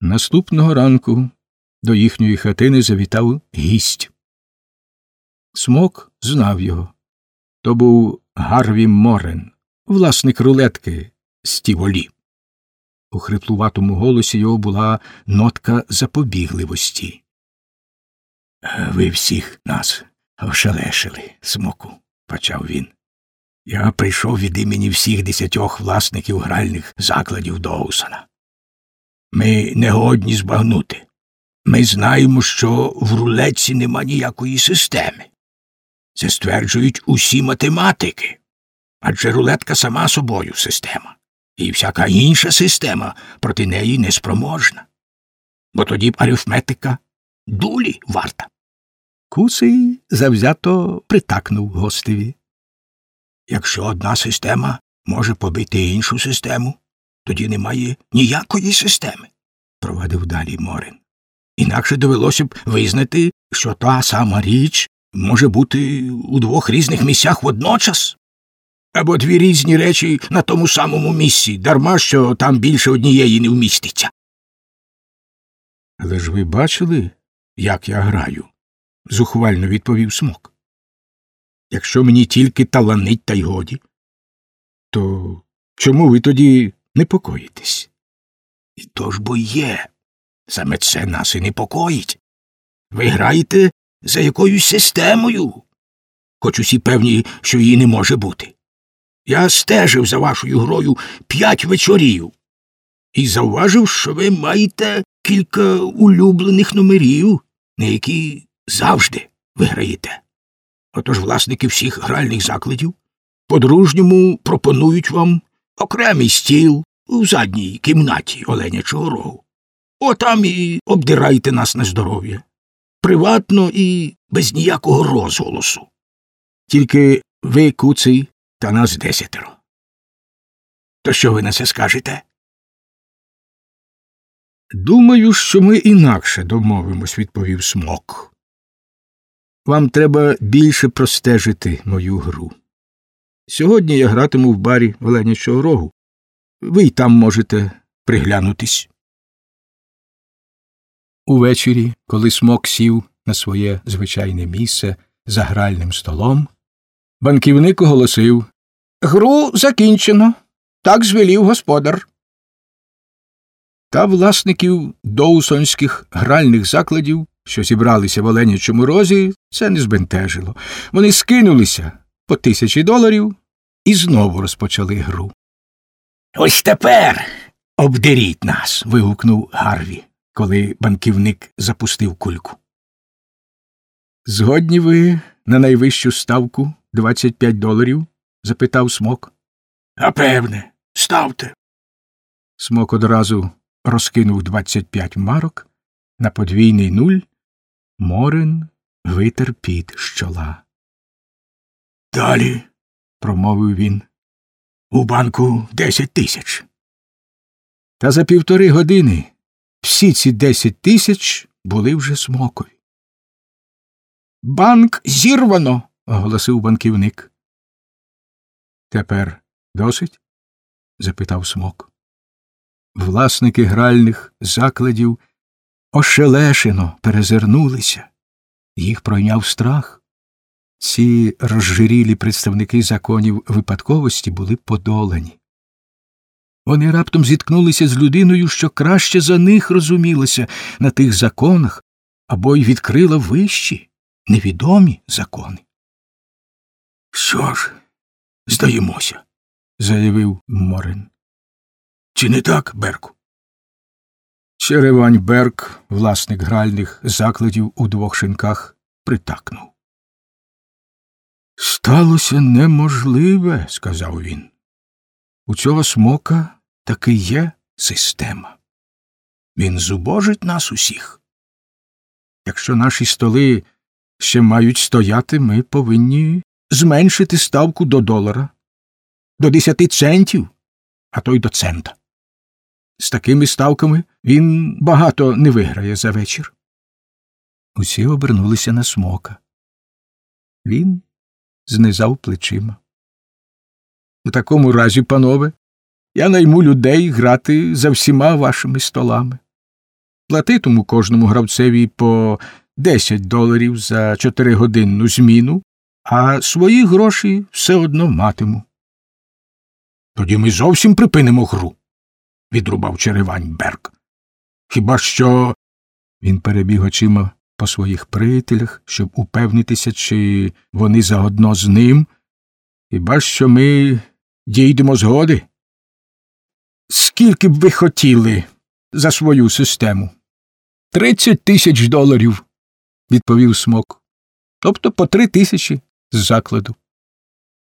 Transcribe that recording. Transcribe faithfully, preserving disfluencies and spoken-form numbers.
Наступного ранку до їхньої хатини завітав гість. Смок знав його. То був Гарві Морен, власник рулетки з Тіволі. У хриплуватому голосі його була нотка запобігливості. «Ви всіх нас ошелешили, Смоку», – почав він. «Я прийшов від імені всіх десятьох власників гральних закладів Доусона. Ми не годні збагнути. Ми знаємо, що в рулетці нема ніякої системи. Це стверджують усі математики. Адже рулетка сама собою система. І всяка інша система проти неї неспроможна. Бо тоді б арифметика дулі варта». Куций завзято притакнув гостеві. «Якщо одна система може побити іншу систему, тоді немає ніякої системи», – провадив далі Морен. «Інакше довелося б визнати, що та сама річ може бути у двох різних місцях водночас. Або дві різні речі на тому самому місці, дарма що там більше однієї не вміститься». «Але ж ви бачили, як я граю?» – зухвально відповів Смок. «Якщо мені тільки таланить та й годі, то чому ви тоді непокоїтесь?» «І то ж бо є. Саме це нас і непокоїть. Ви граєте за якоюсь системою, хоч усі певні, що її не може бути. Я стежив за вашою грою п'ять вечорів і завважив, що ви маєте кілька улюблених номерів, на які завжди виграєте. Отож власники всіх гральних закладів по-дружньому пропонують вам окремий стіл у задній кімнаті Оленячого Рогу. Отам і обдирайте нас на здоров'я. Приватно і без ніякого розголосу. Тільки ви, Куций, та нас десятеро. То що ви на це скажете?» «Думаю, що ми інакше домовимось», – відповів Смок. «Вам треба більше простежити мою гру. Сьогодні я гратиму в барі Оленячого Рогу. Ви й там можете приглянутись». Увечері, коли Смок сів на своє звичайне місце за гральним столом, банківник оголосив: «Гру закінчено. Так звелів господар». Та власників доусонських гральних закладів, що зібралися в Оленячому Розі, це не збентежило. Вони скинулися по тисячі доларів і знову розпочали гру. «Ось тепер обдеріть нас!» – вигукнув Гарві, коли банківник запустив кульку. «Згодні ви на найвищу ставку двадцять п'ять доларів?» – запитав Смок. «А певне, ставте». Смок одразу розкинув двадцять п'ять марок на подвійний нуль. Морен витер під з чола. «Далі», – промовив він, – «у банку десять тисяч». Та за півтори години всі ці десять тисяч були вже Смокові. «Банк зірвано», – оголосив банківник. «Тепер досить?» – запитав Смок. Власники гральних закладів ошелешено перезирнулися. Їх пройняв страх. Ці розжирілі представники законів випадковості були подолані. Вони раптом зіткнулися з людиною, що краще за них розумілася на тих законах або й відкрила вищі, невідомі закони. «Що ж, здаємося», – заявив Морен. «Чи не так, Берку?» Черевань Берк, власник гральних закладів у двох шинках, притакнув. «Сталося неможливе», – сказав він. «У цього Смока таки є система. Він зубожить нас усіх. Якщо наші столи ще мають стояти, ми повинні зменшити ставку до долара, до десяти центів, а то й до цента. З такими ставками він багато не виграє за вечір». Усі обернулися на Смока. Він знизав плечима. «У такому разі, панове, я найму людей грати за всіма вашими столами. Платитиму кожному гравцеві по десять доларів за чотиригодинну зміну, а свої гроші все одно матиму. Тоді ми зовсім припинимо гру, відрубав Черевань Берг. Хіба що... Він перебіг очима по своїх приятелях, щоб упевнитися, чи вони заодно з ним. Хіба що ми дійдемо згоди? Скільки б ви хотіли за свою систему? Тридцять тисяч доларів, відповів Смок. Тобто по три тисячі з закладу.